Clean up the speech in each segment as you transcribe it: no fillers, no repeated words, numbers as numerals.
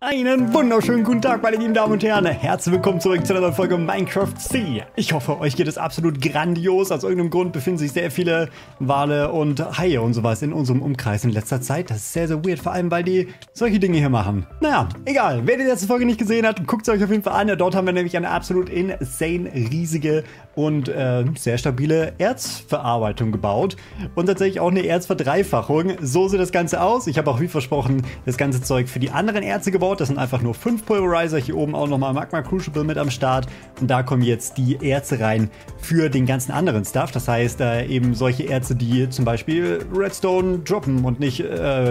Einen wunderschönen guten Tag, meine lieben Damen und Herren. Herzlich willkommen zurück zu einer neuen Folge Minecraft Sea. Ich hoffe, euch geht es absolut grandios. Aus irgendeinem Grund befinden sich sehr viele Wale und Haie und sowas in unserem Umkreis in letzter Zeit. Das ist sehr, sehr weird, vor allem, weil die solche Dinge hier machen. Naja, egal. Wer die letzte Folge nicht gesehen hat, guckt es euch auf jeden Fall an. Dort haben wir nämlich eine absolut insane, riesige und sehr stabile Erzverarbeitung gebaut. Und tatsächlich auch eine Erzverdreifachung. So sieht das Ganze aus. Ich habe auch wie versprochen das ganze Zeug für die anderen Erze gebaut. Das sind einfach nur 5 Pulverizer. Hier oben auch nochmal Magma Crucible mit am Start. Und da kommen jetzt die Erze rein für den ganzen anderen Stuff. Das heißt, eben solche Erze, die zum Beispiel Redstone droppen und nicht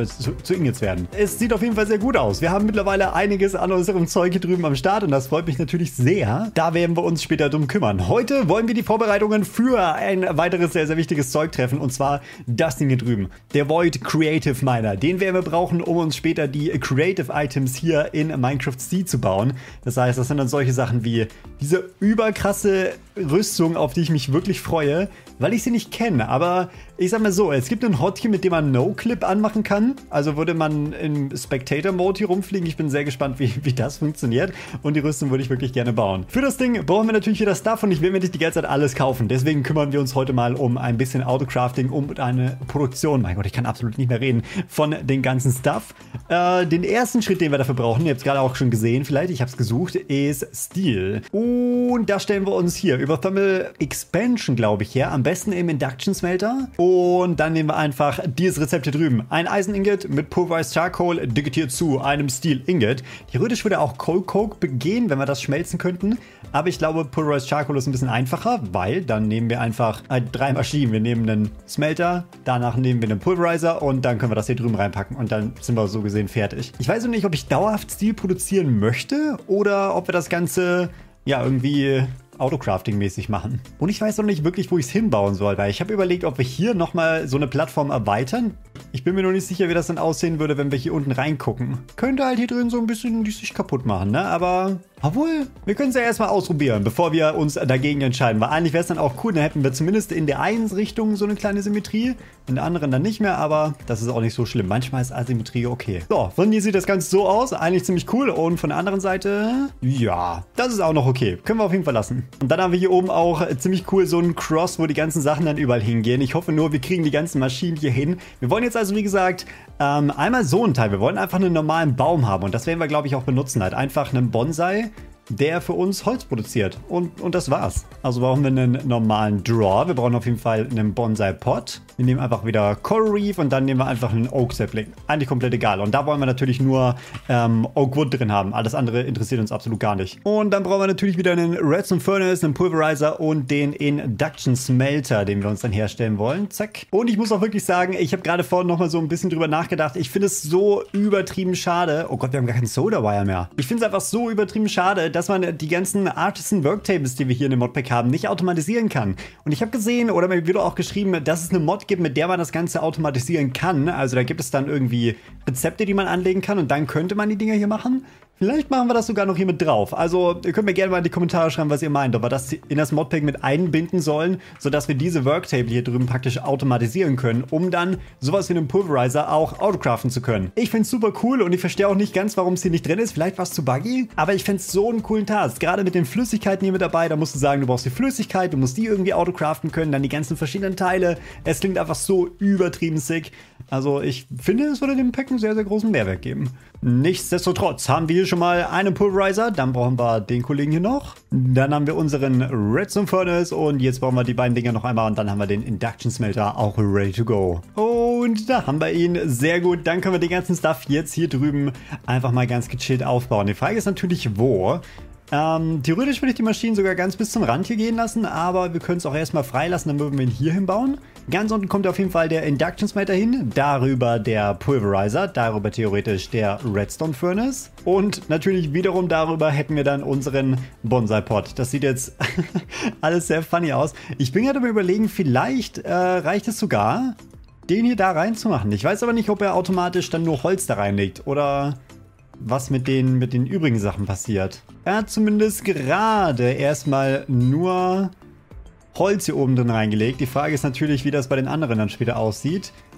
zu Ingots werden. Es sieht auf jeden Fall sehr gut aus. Wir haben mittlerweile einiges an unserem Zeug hier drüben am Start und das freut mich natürlich sehr. Da werden wir uns später drum kümmern. Heute wollen wir die Vorbereitungen für ein weiteres sehr, sehr wichtiges Zeug treffen. Und zwar das Ding hier drüben. Der Void Creative Miner. Den werden wir brauchen, um uns später die Creative Items hier in Minecraft Sea zu bauen. Das heißt, das sind dann solche Sachen wie diese überkrasse Rüstung, auf die ich mich wirklich freue, weil ich sie nicht kenne. Aber ich sag mal so, es gibt einen Hotkey, mit dem man No-Clip anmachen kann. Also würde man im Spectator-Mode hier rumfliegen. Ich bin sehr gespannt, wie das funktioniert. Und die Rüstung würde ich wirklich gerne bauen. Für das Ding brauchen wir natürlich wieder Stuff und ich will mir nicht die ganze Zeit alles kaufen. Deswegen kümmern wir uns heute mal um ein bisschen Autocrafting, um eine Produktion, mein Gott, ich kann absolut nicht mehr reden, von den ganzen Stuff. Den ersten Schritt, den wir dafür brauchen, ihr habt es gerade auch schon gesehen, vielleicht, ich habe es gesucht, ist Steel. Und da stellen wir uns hier über Thermal Expansion, glaube ich, her. Am besten im Induction Smelter. Und dann nehmen wir einfach dieses Rezept hier drüben. Ein Eisen-Ingot mit Pulverized Charcoal digitiert zu einem Steel-Ingot. Theoretisch würde auch Coal Coke gehen, wenn wir das schmelzen könnten. Aber ich glaube, Pulverized Charcoal ist ein bisschen einfacher, weil dann nehmen wir einfach 3 Maschinen. Wir nehmen einen Smelter, danach nehmen wir einen Pulverizer und dann können wir das hier drüben reinpacken und dann sind wir so gesehen fertig. Ich weiß noch nicht, ob ich dauerhaft Steel produzieren möchte oder ob wir das Ganze ja irgendwie Autocrafting-mäßig machen. Und ich weiß noch nicht wirklich, wo ich es hinbauen soll, weil ich habe überlegt, ob wir hier nochmal so eine Plattform erweitern. Ich bin mir noch nicht sicher, wie das dann aussehen würde, wenn wir hier unten reingucken. Könnte halt hier drin so ein bisschen die sich kaputt machen, ne? Aber obwohl, wir können es ja erstmal ausprobieren, bevor wir uns dagegen entscheiden. Weil eigentlich wäre es dann auch cool, dann hätten wir zumindest in der einen Richtung so eine kleine Symmetrie, in der anderen dann nicht mehr, aber das ist auch nicht so schlimm. Manchmal ist Asymmetrie okay. So, von hier sieht das Ganze so aus, eigentlich ziemlich cool. Und von der anderen Seite, ja, das ist auch noch okay. Können wir auf jeden Fall lassen. Und dann haben wir hier oben auch ziemlich cool so einen Cross, wo die ganzen Sachen dann überall hingehen. Ich hoffe nur, wir kriegen die ganzen Maschinen hier hin. Wir wollen jetzt also, wie gesagt, einmal so einen Teil. Wir wollen einfach einen normalen Baum haben und das werden wir, glaube ich, auch benutzen. Halt einfach einen Bonsai, der für uns Holz produziert. Und das war's. Also brauchen wir einen normalen Draw. Wir brauchen auf jeden Fall einen Bonsai-Pot. Wir nehmen einfach wieder Coral Reef und dann nehmen wir einfach einen Oak Sapling. Eigentlich komplett egal. Und da wollen wir natürlich nur Oak Wood drin haben. Alles andere interessiert uns absolut gar nicht. Und dann brauchen wir natürlich wieder einen Redstone Furnace, einen Pulverizer und den Induction Smelter, den wir uns dann herstellen wollen. Zack. Und ich muss auch wirklich sagen, ich habe gerade vorhin nochmal so ein bisschen drüber nachgedacht. Ich finde es so übertrieben schade. Oh Gott, wir haben gar keinen Soda Wire mehr. Ich finde es einfach so übertrieben schade, dass man die ganzen Artisan Worktables, die wir hier in dem Modpack haben, nicht automatisieren kann. Und ich habe gesehen, oder mir wurde auch geschrieben, dass es eine Mod gibt, mit der man das Ganze automatisieren kann. Also da gibt es dann irgendwie Rezepte, die man anlegen kann und dann könnte man die Dinger hier machen. Vielleicht machen wir das sogar noch hier mit drauf. Also ihr könnt mir gerne mal in die Kommentare schreiben, was ihr meint. Ob wir das in das Modpack mit einbinden sollen, sodass wir diese Worktable hier drüben praktisch automatisieren können, um dann sowas wie einen Pulverizer auch autocraften zu können. Ich finde es super cool und ich verstehe auch nicht ganz, warum es hier nicht drin ist. Vielleicht war es zu buggy, aber ich finde es so einen coolen Task. Gerade mit den Flüssigkeiten hier mit dabei, da musst du sagen, du brauchst die Flüssigkeit, du musst die irgendwie autocraften können, dann die ganzen verschiedenen Teile. Es klingt einfach so übertrieben sick. Also ich finde, es würde dem Pack einen sehr, sehr großen Mehrwert geben. Nichtsdestotrotz haben wir hier schon mal einen Pulverizer, dann brauchen wir den Kollegen hier noch. Dann haben wir unseren Redstone Furnace und jetzt brauchen wir die beiden Dinger noch einmal und dann haben wir den Induction Smelter auch ready to go. Und da haben wir ihn, sehr gut. Dann können wir den ganzen Stuff jetzt hier drüben einfach mal ganz gechillt aufbauen. Die Frage ist natürlich, wo? Theoretisch würde ich die Maschinen sogar ganz bis zum Rand hier gehen lassen, aber wir können es auch erstmal freilassen, dann würden wir ihn hier hinbauen. Ganz unten kommt auf jeden Fall der Induction Smelter hin, darüber der Pulverizer, darüber theoretisch der Redstone Furnace und natürlich wiederum darüber hätten wir dann unseren Bonsai Pot. Das sieht jetzt alles sehr funny aus. Ich bin gerade am Überlegen, vielleicht reicht es sogar, den hier da reinzumachen. Ich weiß aber nicht, ob er automatisch dann nur Holz da reinlegt oder was mit den übrigen Sachen passiert. Er hat zumindest gerade erstmal nur Holz hier oben drin reingelegt. Die Frage ist natürlich, wie das bei den anderen dann später aussieht.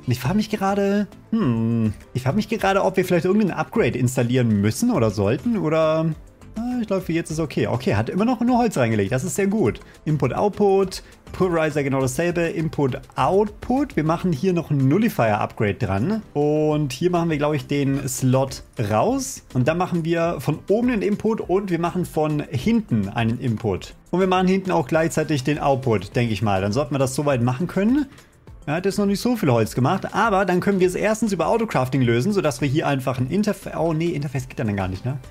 Und ich frage mich gerade, ob wir vielleicht irgendein Upgrade installieren müssen oder sollten oder... Ich glaube, für jetzt ist okay. Okay, hat immer noch nur Holz reingelegt. Das ist sehr gut. Input, Output. Pulverizer genau dasselbe. Input, Output. Wir machen hier noch ein Nullifier-Upgrade dran. Und hier machen wir, glaube ich, den Slot raus. Und dann machen wir von oben den Input und wir machen von hinten einen Input. Und wir machen hinten auch gleichzeitig den Output, denke ich mal. Dann sollten wir das soweit machen können. Er hat jetzt noch nicht so viel Holz gemacht, aber dann können wir es erstens über Autocrafting lösen, sodass wir hier einfach ein Interface... Oh nee, Interface geht dann gar nicht, ne?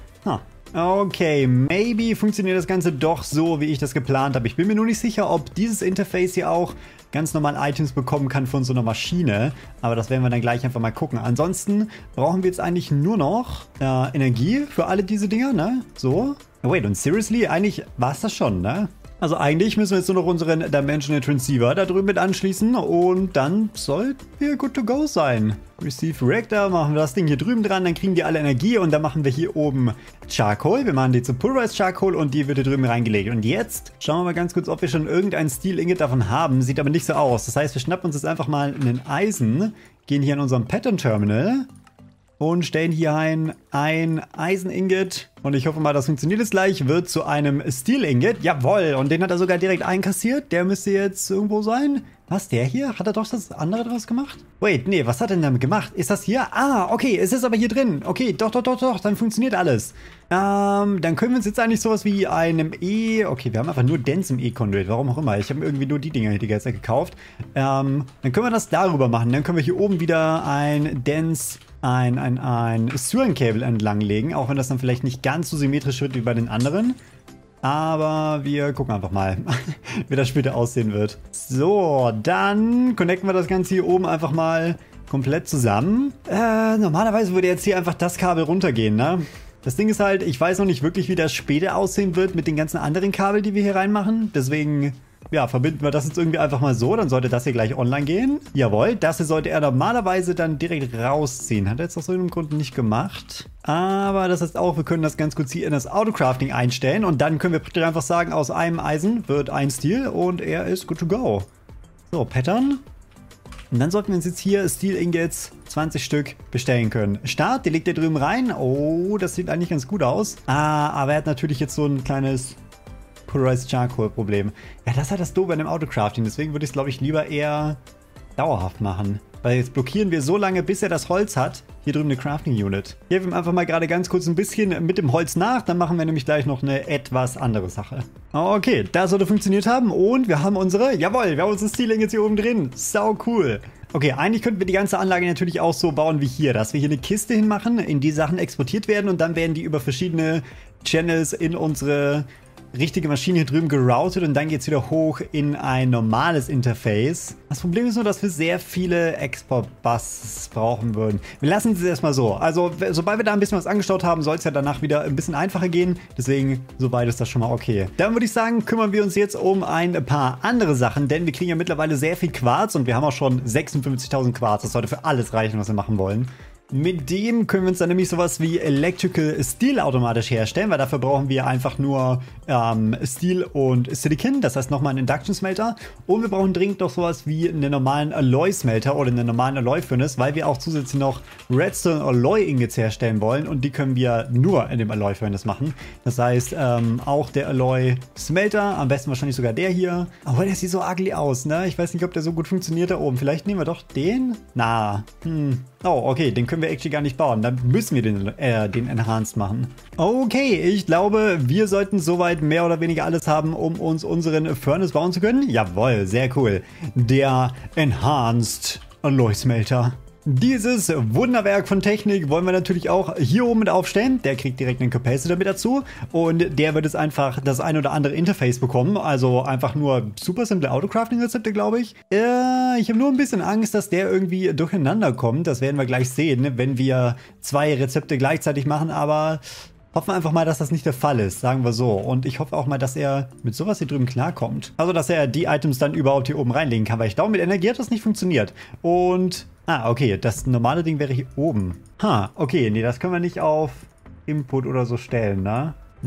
Okay, maybe funktioniert das Ganze doch so, wie ich das geplant habe. Ich bin mir nur nicht sicher, ob dieses Interface hier auch ganz normal Items bekommen kann von so einer Maschine. Aber das werden wir dann gleich einfach mal gucken. Ansonsten brauchen wir jetzt eigentlich nur noch Energie für alle diese Dinger, ne? So. Wait, und seriously, eigentlich war es das schon, ne? Also eigentlich müssen wir jetzt nur noch unseren Dimensional Transceiver da drüben mit anschließen und dann sollten wir good to go sein. Receive Reactor, machen wir das Ding hier drüben dran, dann kriegen die alle Energie und dann machen wir hier oben Charcoal. Wir machen die zu Pulverized Charcoal und die wird hier drüben reingelegt. Und jetzt schauen wir mal ganz kurz, ob wir schon irgendein Steel Ingot davon haben. Sieht aber nicht so aus. Das heißt, wir schnappen uns jetzt einfach mal einen Eisen, gehen hier in unserem Pattern Terminal und stellen hier ein Eisen-Ingot. Und ich hoffe mal, das funktioniert jetzt gleich. Wird zu einem Steel-Ingot. Jawohl. Und den hat er sogar direkt einkassiert. Der müsste jetzt irgendwo sein. Was, der hier? Hat er doch das andere draus gemacht? Wait, nee, was hat er denn damit gemacht? Ist das hier? Ah, okay, es ist aber hier drin. Okay, doch, dann funktioniert alles. Dann können wir uns jetzt eigentlich sowas wie einem Okay, wir haben einfach nur Dense im E-Conduit, warum auch immer. Ich habe irgendwie nur die Dinger hier die ganze Zeit gekauft. Dann können wir das darüber machen. Dann können wir hier oben wieder ein Dense... ein Cable entlanglegen, auch wenn das dann vielleicht nicht ganz so symmetrisch wird wie bei den anderen. Aber wir gucken einfach mal, wie das später aussehen wird. So, dann connecten wir das Ganze hier oben einfach mal komplett zusammen. Normalerweise würde jetzt hier einfach das Kabel runtergehen, ne? Das Ding ist halt, ich weiß noch nicht wirklich, wie das später aussehen wird mit den ganzen anderen Kabeln, die wir hier reinmachen. Deswegen... ja, verbinden wir das jetzt irgendwie einfach mal so, dann sollte das hier gleich online gehen. Jawohl, das hier sollte er normalerweise dann direkt rausziehen. Hat er jetzt aus irgendeinem Grund nicht gemacht. Aber das heißt auch, wir können das ganz kurz hier in das Autocrafting einstellen und dann können wir praktisch einfach sagen, aus einem Eisen wird ein Steel und er ist good to go. So, Pattern. Und dann sollten wir uns jetzt hier Steel Ingots 20 Stück bestellen können. Start, die legt er drüben rein. Oh, das sieht eigentlich ganz gut aus. Aber er hat natürlich jetzt so ein kleines... Pulverized Charcoal Problem. Ja, das ist halt das Doofe bei dem Autocrafting. Deswegen würde ich es, glaube ich, lieber eher dauerhaft machen. Weil jetzt blockieren wir so lange, bis er das Holz hat. Hier drüben eine Crafting Unit. Ich helfe ihm einfach mal gerade ganz kurz ein bisschen mit dem Holz nach. Dann machen wir nämlich gleich noch eine etwas andere Sache. Okay, das sollte funktioniert haben. Und wir haben unsere... Jawohl, wir haben unsere Stealing jetzt hier oben drin. Sau cool. Okay, eigentlich könnten wir die ganze Anlage natürlich auch so bauen wie hier. Dass wir hier eine Kiste hinmachen, in die Sachen exportiert werden. Und dann werden die über verschiedene Channels in unsere... richtige Maschine hier drüben geroutet und dann geht es wieder hoch in ein normales Interface. Das Problem ist nur, dass wir sehr viele Export-Buses brauchen würden. Wir lassen es erstmal so. Also, sobald wir da ein bisschen was angeschaut haben, soll es ja danach wieder ein bisschen einfacher gehen. Deswegen, soweit ist das schon mal okay. Dann würde ich sagen, kümmern wir uns jetzt um ein paar andere Sachen, denn wir kriegen ja mittlerweile sehr viel Quarz und wir haben auch schon 56.000 Quarz. Das sollte für alles reichen, was wir machen wollen. Mit dem können wir uns dann nämlich sowas wie Electrical Steel automatisch herstellen, weil dafür brauchen wir einfach nur Steel und Silicon, das heißt nochmal einen Induction Smelter. Und wir brauchen dringend noch sowas wie einen normalen Alloy Smelter oder einen normalen Alloy Furnace, weil wir auch zusätzlich noch Redstone Alloy Ingots herstellen wollen und die können wir nur in dem Alloy Furnace machen. Das heißt, auch der Alloy Smelter, am besten wahrscheinlich sogar der hier. Aber der sieht so ugly aus, ne? Ich weiß nicht, ob der so gut funktioniert da oben. Vielleicht nehmen wir doch den? Oh, okay, den können wir actually gar nicht bauen. Dann müssen wir den Enhanced machen. Okay, ich glaube, wir sollten soweit mehr oder weniger alles haben, um uns unseren Furnace bauen zu können. Jawohl, sehr cool. Der Enhanced Alloy Smelter. Dieses Wunderwerk von Technik wollen wir natürlich auch hier oben mit aufstellen. Der kriegt direkt einen Capacitor mit dazu und der wird jetzt einfach das ein oder andere Interface bekommen. Also einfach nur super simple Autocrafting-Rezepte, glaube ich. Ich habe nur ein bisschen Angst, dass der irgendwie durcheinander kommt. Das werden wir gleich sehen, wenn wir 2 Rezepte gleichzeitig machen, aber... hoffen wir einfach mal, dass das nicht der Fall ist, sagen wir so. Und ich hoffe auch mal, dass er mit sowas hier drüben klarkommt. Also, dass er die Items dann überhaupt hier oben reinlegen kann, weil ich glaube, mit Energie hat das nicht funktioniert. Und, okay, das normale Ding wäre hier oben. Okay, nee, das können wir nicht auf Input oder so stellen, ne? Nope.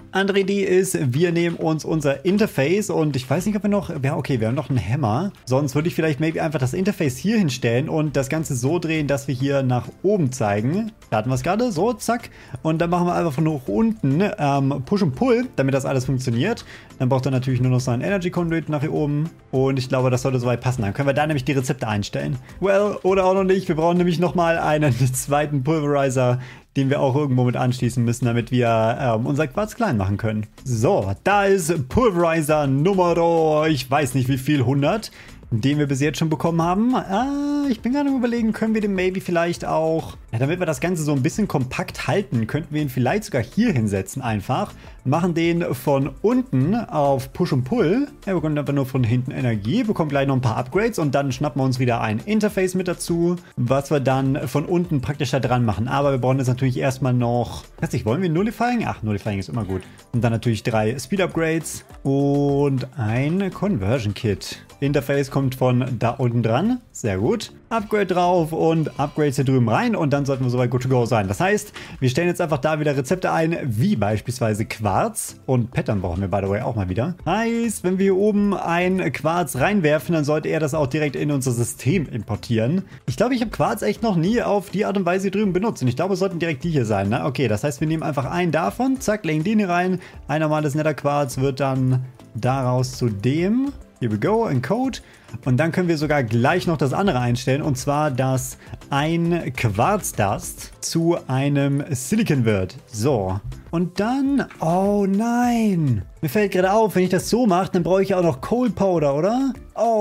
Andere Idee ist, wir nehmen uns unser Interface und ich weiß nicht, ob wir noch, ja okay, wir haben noch einen Hammer. Sonst würde ich vielleicht maybe einfach das Interface hier hinstellen und das Ganze so drehen, dass wir hier nach oben zeigen. Da hatten wir es gerade, so, zack. Und dann machen wir einfach von hoch unten Push und Pull, damit das alles funktioniert. Dann braucht er natürlich nur noch so einen Energy Conduit nach hier oben. Und ich glaube, das sollte soweit passen. Dann können wir da nämlich die Rezepte einstellen. Well, oder auch noch nicht. Wir brauchen nämlich nochmal einen zweiten Pulverizer, den wir auch irgendwo mit anschließen müssen, damit wir unser Quarz klein machen können. So, da ist Pulverizer Nummer, ich weiß nicht wie viel, 100, den wir bis jetzt schon bekommen haben. Ich bin gerade überlegen, können wir den maybe vielleicht auch, ja, damit wir das Ganze so ein bisschen kompakt halten, könnten wir ihn vielleicht sogar hier hinsetzen einfach. Machen den von unten auf Push und Pull. Er bekommt einfach nur von hinten Energie, bekommt gleich noch ein paar Upgrades und dann schnappen wir uns wieder ein Interface mit dazu, was wir dann von unten praktisch da dran machen. Aber wir brauchen jetzt natürlich erstmal noch, weiß nicht, wollen wir Nullifying? Ach, Nullifying ist immer gut. Und dann natürlich 3 Speed Upgrades und ein Conversion Kit. Interface kommt von da unten dran. Sehr gut. Upgrade drauf und Upgrades hier drüben rein und dann sollten wir soweit good to go sein. Das heißt, wir stellen jetzt einfach da wieder Rezepte ein, wie beispielsweise Quarz und Pattern brauchen wir by the way auch mal wieder. Heißt, wenn wir hier oben ein Quarz reinwerfen, dann sollte er das auch direkt in unser System importieren. Ich glaube, ich habe Quarz echt noch nie auf die Art und Weise hier drüben benutzt und ich glaube, es sollten direkt die hier sein. Ne? Okay, das heißt, wir nehmen einfach einen davon, zack, legen den hier rein. Ein normales Netherquarz wird dann daraus zu dem. Here we go, ein Code. Und dann können wir sogar gleich noch das andere einstellen. Und zwar, dass ein Quarzdust zu einem Silicon wird. So. Und dann... Oh nein! Mir fällt gerade auf, wenn ich das so mache, dann brauche ich auch noch Coal Powder, oder?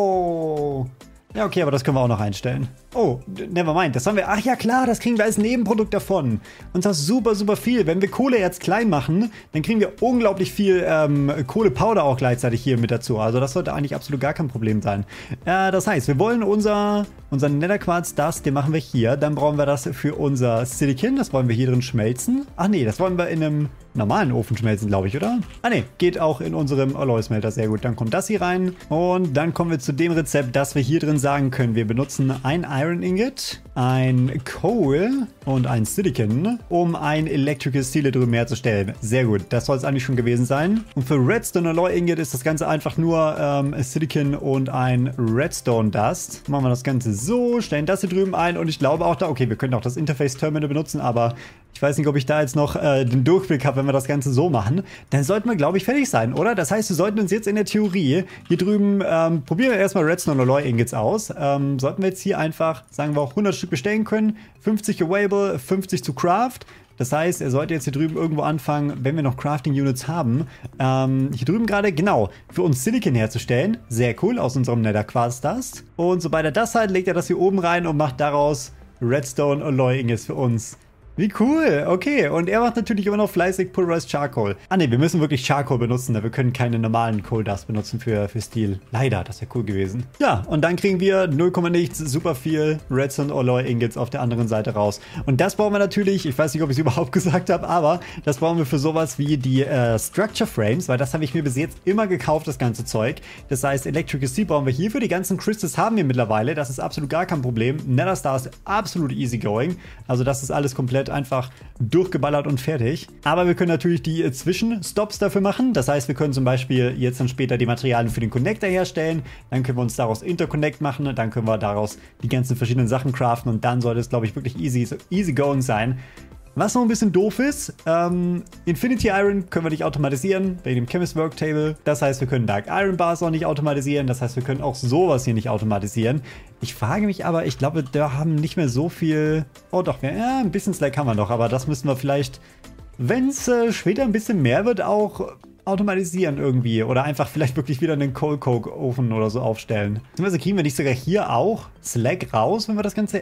Oh... Ja, okay, aber das können wir auch noch einstellen. Oh, nevermind. Das haben wir... Ach ja, klar, das kriegen wir als Nebenprodukt davon. Und das ist super, super viel. Wenn wir Kohleerz klein machen, dann kriegen wir unglaublich viel Kohlepowder auch gleichzeitig hier mit dazu. Also das sollte eigentlich absolut gar kein Problem sein. Das heißt, wir wollen unseren Netherquarz, den machen wir hier. Dann brauchen wir das für unser Silicon. Das wollen wir hier drin schmelzen. Ach nee, das wollen wir in einem normalen Ofen schmelzen, glaube ich, oder? Ah nee, geht auch in unserem Alloy-Smelter. Sehr gut, dann kommt das hier rein. Und dann kommen wir zu dem Rezept, dass wir hier drin sagen können, wir benutzen ein Iron Ingot, ein Coal und ein Silicon, um ein Electrical Steel drüben herzustellen. Sehr gut, das soll es eigentlich schon gewesen sein. Und für Redstone Alloy Ingot ist das Ganze einfach nur Silicon und ein Redstone Dust. Machen wir das Ganze so, stellen das hier drüben ein und ich glaube auch da, okay, wir können auch das Interface Terminal benutzen, aber ich weiß nicht, ob ich da jetzt noch den Durchblick habe, wenn wir das Ganze so machen. Dann sollten wir, glaube ich, fertig sein, oder? Das heißt, wir sollten uns jetzt in der Theorie hier drüben, probieren wir erstmal Redstone Alloy Ingots aus. Sollten wir jetzt hier einfach, sagen wir auch 100 Stück bestellen können. 50 available, 50 zu Craft. Das heißt, er sollte jetzt hier drüben irgendwo anfangen, wenn wir noch Crafting Units haben. Hier drüben gerade, genau, für uns Silicon herzustellen. Sehr cool, aus unserem Nether Quartz Dust. Und sobald er das hat, legt er das hier oben rein und macht daraus Redstone Alloy Ingots für uns. Wie cool, okay. Und er macht natürlich immer noch fleißig Pulverized Charcoal. Ah ne, wir müssen wirklich Charcoal benutzen, wir können keine normalen Coal Dust benutzen für Steel. Leider, das wäre cool gewesen. Ja, und dann kriegen wir 0, nichts, super viel Redstone Alloy Ingots auf der anderen Seite raus. Und das brauchen wir natürlich, ich weiß nicht, ob ich es überhaupt gesagt habe, aber das brauchen wir für sowas wie die Structure Frames, weil das habe ich mir bis jetzt immer gekauft, das ganze Zeug. Das heißt, Electrical Steel brauchen wir hierfür. Die ganzen Crystals haben wir mittlerweile, das ist absolut gar kein Problem. Nether Star ist absolut easy going, also das ist alles komplett einfach durchgeballert und fertig. Aber wir können natürlich die Zwischenstops dafür machen. Das heißt, wir können zum Beispiel jetzt dann später die Materialien für den Connector herstellen. Dann können wir uns daraus Interconnect machen. Dann können wir daraus die ganzen verschiedenen Sachen craften. Und dann sollte es, glaube ich, wirklich easy going sein. Was noch ein bisschen doof ist, Infinity Iron können wir nicht automatisieren, wegen dem Chemist Worktable. Das heißt, wir können Dark Iron Bars auch nicht automatisieren. Das heißt, wir können auch sowas hier nicht automatisieren. Ich frage mich aber, ich glaube, da haben nicht mehr so viel... Oh doch, ja, ein bisschen Slack haben wir noch, aber das müssen wir vielleicht, wenn es später ein bisschen mehr wird, auch automatisieren irgendwie. Oder einfach vielleicht wirklich wieder einen Coal Coke Ofen oder so aufstellen. Beziehungsweise kriegen wir nicht sogar hier auch Slack raus, wenn wir das Ganze...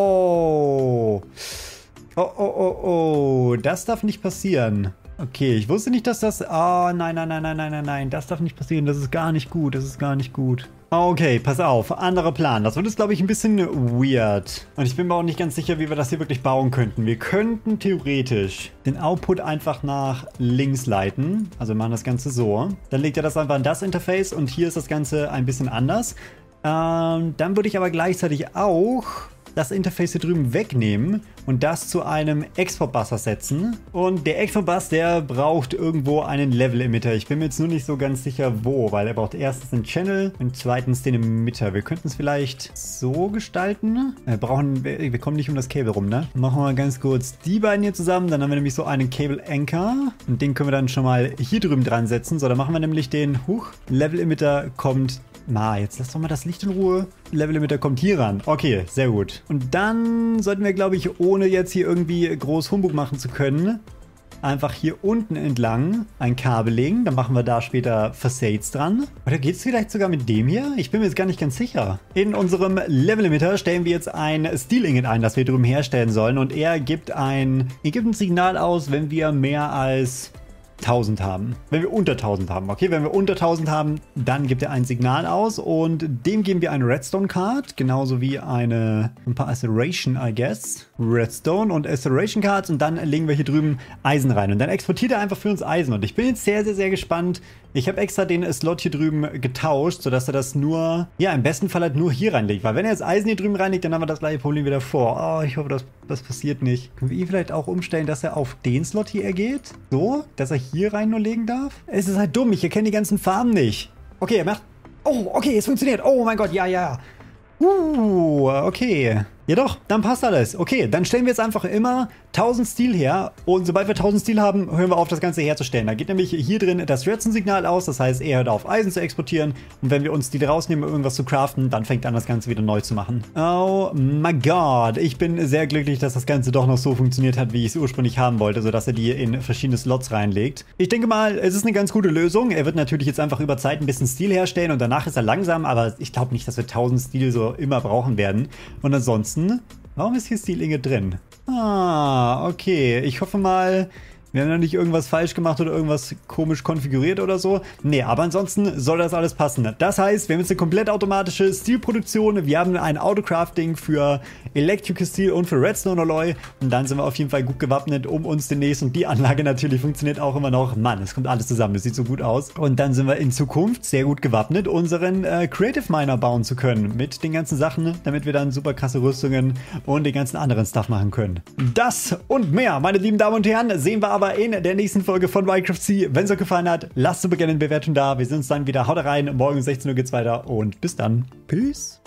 Oh... Oh, das darf nicht passieren. Okay, ich wusste nicht, dass das... Oh, nein, das darf nicht passieren. Das ist gar nicht gut, Okay, pass auf, anderer Plan. Das wird jetzt, glaube ich, ein bisschen weird. Und ich bin mir auch nicht ganz sicher, wie wir das hier wirklich bauen könnten. Wir könnten theoretisch den Output einfach nach links leiten. Also wir machen das Ganze so. Dann legt er das einfach in das Interface und hier ist das Ganze ein bisschen anders. Dann würde ich aber gleichzeitig auch... das Interface hier drüben wegnehmen und das zu einem Export-Bus ersetzen. Und der Export-Bus, der braucht irgendwo einen Level-Emitter. Ich bin mir jetzt nur nicht so ganz sicher, wo, weil er braucht erstens einen Channel und zweitens den Emitter. Wir könnten es vielleicht so gestalten. Wir kommen nicht um das Cable rum, ne? Machen wir mal ganz kurz die beiden hier zusammen. Dann haben wir nämlich so einen Cable-Anchor und den können wir dann schon mal hier drüben dran setzen. So, dann machen wir nämlich den Level-Emitter kommt. Jetzt lass doch mal das Licht in Ruhe. Level-Emitter kommt hier ran. Okay, sehr gut. Und dann sollten wir, glaube ich, ohne jetzt hier irgendwie groß Humbug machen zu können, einfach hier unten entlang ein Kabel legen. Dann machen wir da später Facades dran. Oder geht es vielleicht sogar mit dem hier? Ich bin mir jetzt gar nicht ganz sicher. In unserem Level-Emitter stellen wir jetzt ein Steel-Ingot ein, das wir drüben herstellen sollen. Und er gibt ein Signal aus, wenn wir mehr als 1000 haben. Wenn wir unter 1000 haben, okay? Wenn wir unter 1000 haben, dann gibt er ein Signal aus und dem geben wir eine Redstone Card, genauso wie ein paar Acceleration, I guess. Redstone und Acceleration Cards und dann legen wir hier drüben Eisen rein und dann exportiert er einfach für uns Eisen und ich bin jetzt sehr, sehr, sehr gespannt. Ich habe extra den Slot hier drüben getauscht, sodass er das nur, ja, im besten Fall halt nur hier reinlegt, weil wenn er jetzt Eisen hier drüben reinlegt, dann haben wir das gleiche Problem wieder vor. Oh, ich hoffe, das passiert nicht. Können wir ihn vielleicht auch umstellen, dass er auf den Slot hier geht? So, dass er hier rein nur legen darf? Es ist halt dumm, ich erkenne die ganzen Farben nicht. Okay, er macht... Oh, okay, es funktioniert. Oh mein Gott, ja. Okay. Ja doch, dann passt alles. Okay, dann stellen wir jetzt einfach immer 1000 Steel her und sobald wir 1000 Steel haben, hören wir auf, das Ganze herzustellen. Da geht nämlich hier drin das Redstone-Signal aus, das heißt, er hört auf, Eisen zu exportieren und wenn wir uns Steel rausnehmen, um irgendwas zu craften, dann fängt er an, das Ganze wieder neu zu machen. Oh my God, ich bin sehr glücklich, dass das Ganze doch noch so funktioniert hat, wie ich es ursprünglich haben wollte, sodass er die in verschiedene Slots reinlegt. Ich denke mal, es ist eine ganz gute Lösung. Er wird natürlich jetzt einfach über Zeit ein bisschen Steel herstellen und danach ist er langsam, aber ich glaube nicht, dass wir 1000 Steel so immer brauchen werden. Und ansonsten, warum ist hier Steel Ingot drin? Okay. Ich hoffe mal, wir haben noch nicht irgendwas falsch gemacht oder irgendwas komisch konfiguriert oder so. Nee, aber ansonsten soll das alles passen. Das heißt, wir haben jetzt eine komplett automatische Steel-Produktion. Wir haben ein Autocrafting für Electrical Steel und für Redstone Alloy. Und dann sind wir auf jeden Fall gut gewappnet, um uns demnächst, und die Anlage natürlich funktioniert auch immer noch. Mann, es kommt alles zusammen. Es sieht so gut aus. Und dann sind wir in Zukunft sehr gut gewappnet, unseren Creative Miner bauen zu können. Mit den ganzen Sachen, damit wir dann super krasse Rüstungen und den ganzen anderen Stuff machen können. Das und mehr, meine lieben Damen und Herren, sehen wir aber in der nächsten Folge von Minecraft C. Wenn es euch gefallen hat, lasst super gerne eine Bewertung da. Wir sehen uns dann wieder. Haut rein. Morgen um 16 Uhr geht's weiter und bis dann. Peace.